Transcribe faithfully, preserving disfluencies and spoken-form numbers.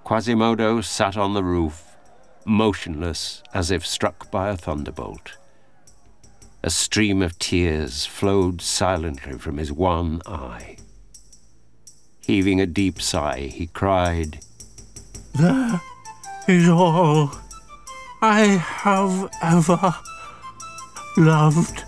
Quasimodo sat on the roof, motionless as if struck by a thunderbolt. A stream of tears flowed silently from his one eye. Heaving a deep sigh, he cried, "There is all I have ever loved."